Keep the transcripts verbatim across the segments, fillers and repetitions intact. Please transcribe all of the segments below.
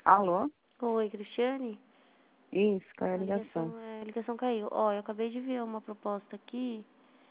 Alô? Oi, Cristiane? Isso, caiu a A ligação. ligação, é, a ligação caiu. Ó, eu acabei de ver uma proposta aqui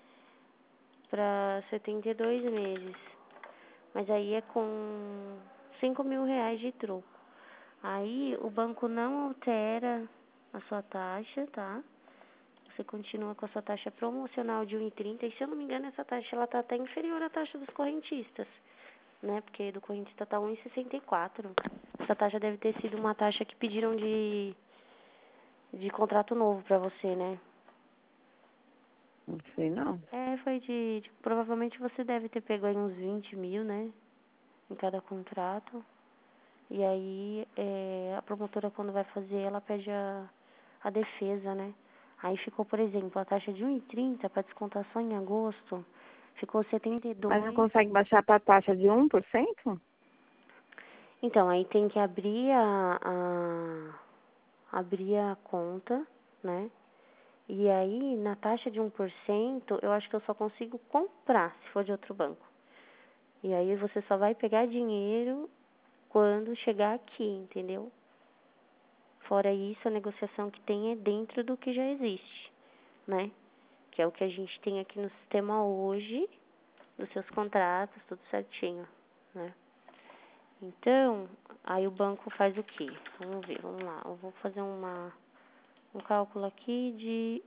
para setenta e dois meses. Mas aí é com cinco mil reais de troco. Aí o banco não altera a sua taxa, tá? Você continua com a sua taxa promocional de um e trinta. E se eu não me engano, essa taxa ela tá até inferior à taxa dos correntistas, né? Porque do correntista tá um e sessenta e quatro. Essa taxa deve ter sido uma taxa que pediram de, de contrato novo pra você, né? Não sei não. É, foi de, de... Provavelmente você deve ter pego aí uns vinte mil, né? Em cada contrato. E aí, é, a promotora, quando vai fazer, ela pede a, a defesa, né? Aí ficou, por exemplo, a taxa de um e trinta para descontar só em agosto, ficou setenta e Mas não dois. consegue baixar para a taxa de um por cento? Então, aí tem que abrir a, a, abrir a conta, né? E aí, na taxa de um por cento, eu acho que eu só consigo comprar, se for de outro banco. E aí, você só vai pegar dinheiro quando chegar aqui, entendeu? Fora isso, a negociação que tem é dentro do que já existe, né? Que é o que a gente tem aqui no sistema hoje, dos seus contratos, tudo certinho, né? Então, aí o banco faz o quê? Vamos ver, vamos lá. Eu vou fazer uma, um cálculo aqui de,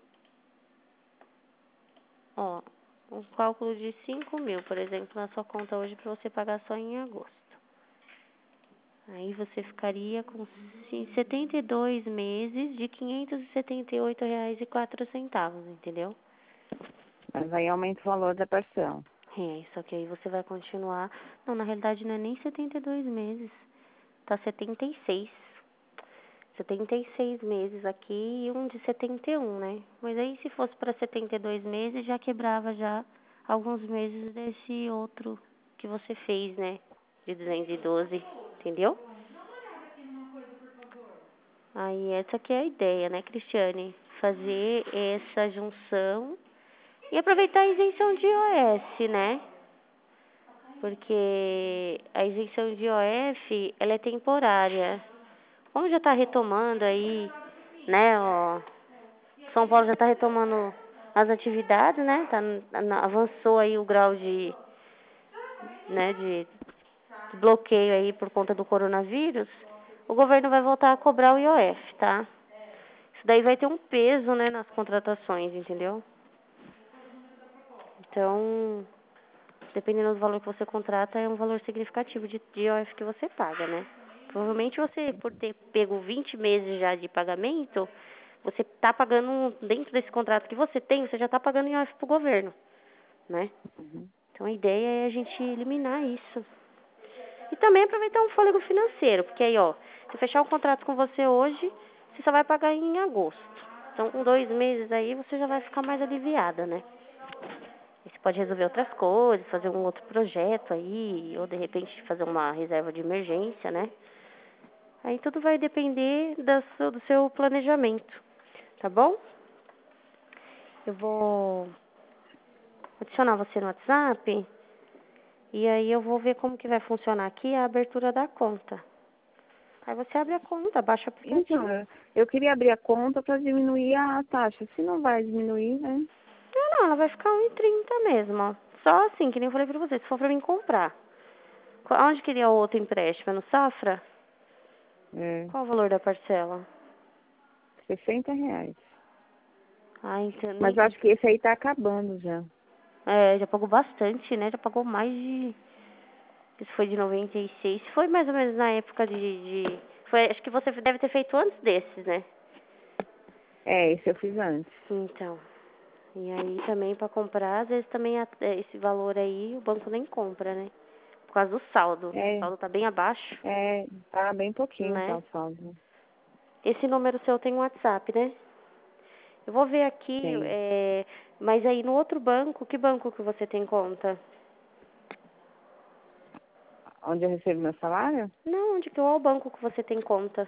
ó, um cálculo de cinco mil, por exemplo, na sua conta hoje para você pagar só em agosto. Aí você ficaria com setenta e dois meses de quinhentos e setenta e oito reais e quatro centavos, entendeu? Mas aí aumenta o valor da parcela. É, só que aí você vai continuar... Não, na realidade não é nem setenta e dois meses, tá setenta e seis. setenta e seis meses aqui e um de setenta e um, né? Mas aí se fosse para setenta e dois meses, já quebrava já alguns meses desse outro que você fez, né? De duzentos e doze, entendeu? Aí essa que é a ideia, né, Cristiane? Fazer essa junção e aproveitar a isenção de I O F, né? Porque a isenção de I O F, ela é temporária. Como já está retomando aí, né, ó, São Paulo já está retomando as atividades, né, tá, avançou aí o grau de, né, de bloqueio aí por conta do coronavírus, o governo vai voltar a cobrar o I O F, tá? Isso daí vai ter um peso, né, nas contratações, entendeu? Então, dependendo do valor que você contrata, é um valor significativo de, de I O F que você paga, né? Provavelmente você, por ter pego vinte meses já de pagamento, você está pagando, dentro desse contrato que você tem, você já está pagando I O F para o governo, né? Uhum. Então a ideia é a gente eliminar isso. E também aproveitar um fôlego financeiro, porque aí, ó, se eu fechar um contrato com você hoje, você só vai pagar em agosto. Então, com dois meses aí, você já vai ficar mais aliviada, né? E você pode resolver outras coisas, fazer um outro projeto aí, ou de repente fazer uma reserva de emergência, né? Aí tudo vai depender da seu, do seu planejamento, tá bom? Eu vou adicionar você no WhatsApp e aí eu vou ver como que vai funcionar aqui a abertura da conta. Aí você abre a conta, baixa o Então, aplicativo. eu, eu queria abrir a conta para diminuir a taxa. Se não vai diminuir, né? Não, não, ela vai ficar um e trinta mesmo, ó. Só assim, que nem eu falei pra você, se for pra mim comprar. Qu- Onde queria o outro empréstimo? É no Safra? É, Qual o valor da parcela? sessenta reais. Ah, então, Mas nem... eu acho que esse aí tá acabando já. É, já pagou bastante, né? Já pagou mais de... Isso foi de noventa e seis. Foi mais ou menos na época de... de... Foi, acho que você deve ter feito antes desses, né? É, esse eu fiz antes. Então... E aí também para comprar, às vezes também a- é, esse valor aí o banco nem compra, né? Por causa do saldo. O É, saldo tá bem abaixo, é, tá bem pouquinho, tá, né? o saldo. Esse número seu tem um WhatsApp, né? Eu vou ver aqui, Tem. é, mas aí no outro banco, que banco que você tem conta? Onde eu recebo meu salário? Não, onde que qual banco que você tem conta?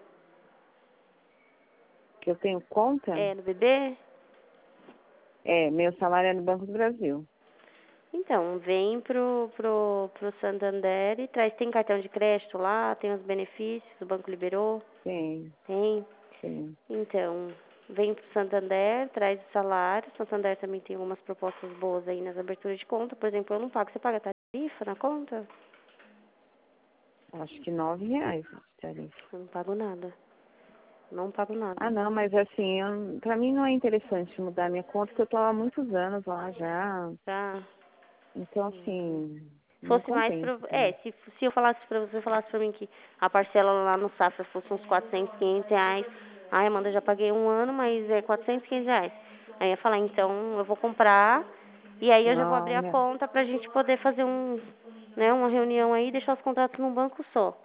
Que eu tenho conta? É no B B? É, meu salário é no Banco do Brasil. Então, vem pro, pro, pro Santander e traz, tem cartão de crédito lá, tem os benefícios, o banco liberou, Sim, tem. sim. Então, vem pro Santander, traz o salário, o Santander também tem algumas propostas boas aí nas aberturas de conta, por exemplo, eu não pago, você paga tarifa na conta? Acho que nove reais, tarifa. Eu não pago nada, não pago nada. Ah, não, mas assim, eu, pra mim não é interessante mudar minha conta, porque eu tô há muitos anos lá já. Tá? Então, assim, Se não fosse mais compensa pra, pra é, mim. se, se eu falasse pra você, falasse pra mim que a parcela lá no Safra fosse uns quatrocentos, quinhentos reais, ai, Amanda, já paguei um ano, mas é quatrocentos, quinhentos reais. Aí eu ia falar, então eu vou comprar e aí eu já vou abrir Não, a né? conta pra gente poder fazer um, né, uma reunião aí e deixar os contratos num banco só.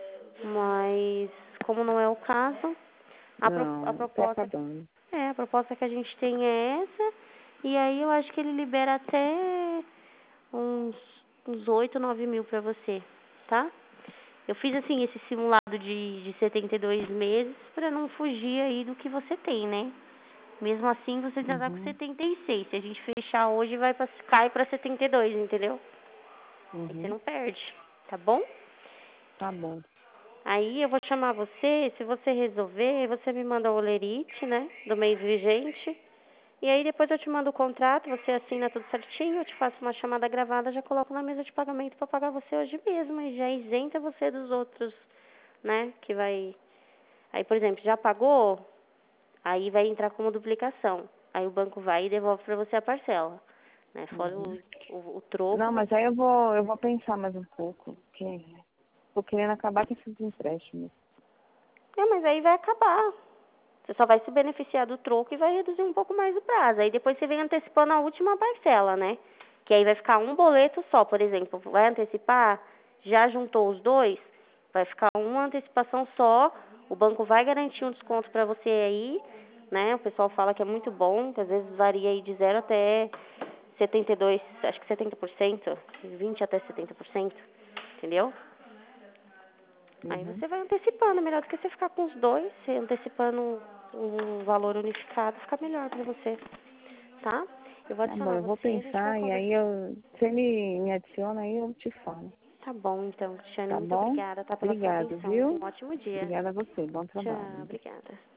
Mas, como não é o caso, a, pro, a Não, tá proposta, acabando. é, a proposta que a gente tem é essa, e aí eu acho que ele libera até uns, uns oito, nove mil pra você, tá? Eu fiz, assim, esse simulado de, de setenta e dois meses pra não fugir aí do que você tem, né? Mesmo assim, você já tá com Uhum, setenta e seis. Se a gente fechar hoje, vai pra, cai pra setenta e dois, entendeu? Aí você uhum. não perde, tá bom? Tá bom. Aí eu vou chamar você, se você resolver, você me manda o olerite, né, do mês vigente. E aí depois eu te mando o contrato, você assina tudo certinho, eu te faço uma chamada gravada, já coloco na mesa de pagamento para pagar você hoje mesmo e já isenta você dos outros, né, que vai... Aí, por exemplo, já pagou, aí vai entrar como duplicação. Aí o banco vai e devolve para você a parcela, né, fora Uhum. o, o, o Não, troco. mas aí eu vou, eu vou pensar mais um pouco, porque tô querendo acabar com esses empréstimos. É, mas aí vai acabar. Você só vai se beneficiar do troco e vai reduzir um pouco mais o prazo. Aí depois você vem antecipando a última parcela, né? Que aí vai ficar um boleto só, por exemplo. Vai antecipar, já juntou os dois, vai ficar uma antecipação só. O banco vai garantir um desconto para você aí, né? O pessoal fala que é muito bom, que às vezes varia aí de zero até setenta e dois, acho que setenta por cento, vinte até setenta por cento, entendeu? Aí Uhum. você vai antecipando, melhor do que você ficar com os dois, você antecipando um valor unificado, fica melhor pra você, tá? Eu vou Tá bom, adicionar eu vou você, a gente vai pensar e aí conversar. eu, você me, me adiciona aí eu te falo. Tá bom, então, Cristiane, Tá muito bom? obrigada, tá, pela sua Obrigado, atenção. viu? Um ótimo dia. Obrigada a você. Bom Tchau, trabalho. obrigada.